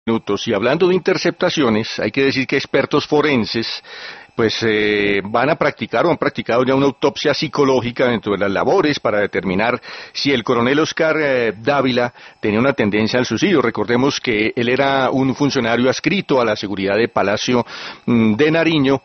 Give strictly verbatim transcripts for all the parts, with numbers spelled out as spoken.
Minutos. Y hablando de interceptaciones, hay que decir que expertos forenses pues eh, van a practicar o han practicado ya una autopsia psicológica dentro de las labores para determinar si el coronel Oscar eh, Dávila tenía una tendencia al suicidio. Recordemos que él era un funcionario adscrito a la seguridad de Palacio mm, de Nariño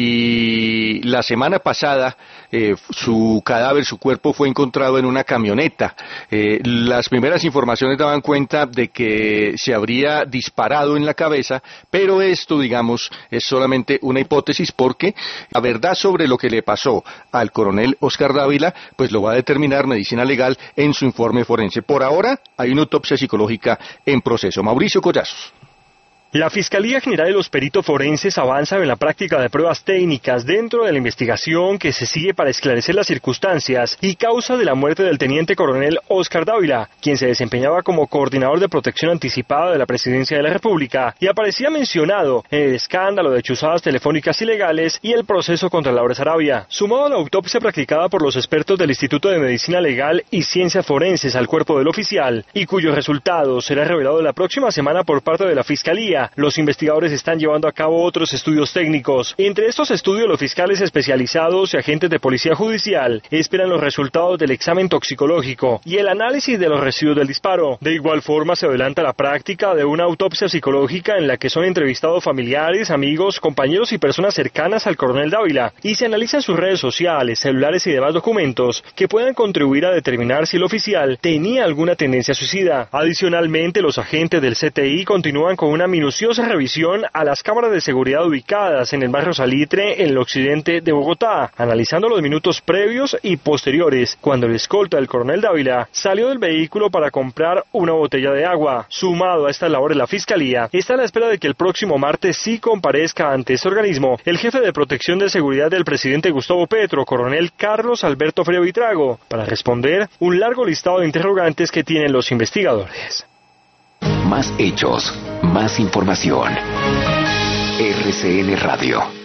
y la semana pasada eh, su cadáver, su cuerpo fue encontrado en una camioneta. Eh, las primeras informaciones daban cuenta de que se habría disparado en la cabeza, pero esto, digamos, es solamente una hipótesis porque la verdad sobre lo que le pasó al coronel Oscar Dávila, pues lo va a determinar Medicina Legal en su informe forense. Por ahora, hay una autopsia psicológica en proceso. Mauricio Collazos. La Fiscalía General de los Peritos Forenses avanza en la práctica de pruebas técnicas dentro de la investigación que se sigue para esclarecer las circunstancias y causa de la muerte del teniente coronel Oscar Dávila, quien se desempeñaba como coordinador de protección anticipada de la Presidencia de la República y aparecía mencionado en el escándalo de chuzadas telefónicas ilegales y el proceso contra Laura Sarabia. Sumado a la autopsia practicada por los expertos del Instituto de Medicina Legal y Ciencias Forenses al cuerpo del oficial y cuyo resultado será revelado la próxima semana por parte de la Fiscalía, los investigadores están llevando a cabo otros estudios técnicos. Entre estos estudios, los fiscales especializados y agentes de policía judicial esperan los resultados del examen toxicológico y el análisis de los residuos del disparo. De igual forma, se adelanta la práctica de una autopsia psicológica en la que son entrevistados familiares, amigos, compañeros y personas cercanas al coronel Dávila y se analizan sus redes sociales, celulares y demás documentos que puedan contribuir a determinar si el oficial tenía alguna tendencia suicida. Adicionalmente, los agentes del C T I continúan con una minuciosa revisión a las cámaras de seguridad ubicadas en el barrio Salitre, en el occidente de Bogotá, analizando los minutos previos y posteriores, cuando el escolta del coronel Dávila salió del vehículo para comprar una botella de agua. Sumado a estas labores, la Fiscalía está a la espera de que el próximo martes sí comparezca ante este organismo el jefe de protección de seguridad del presidente Gustavo Petro, coronel Carlos Alberto Frío Buitrago, para responder un largo listado de interrogantes que tienen los investigadores. Más hechos, más información. R C N Radio.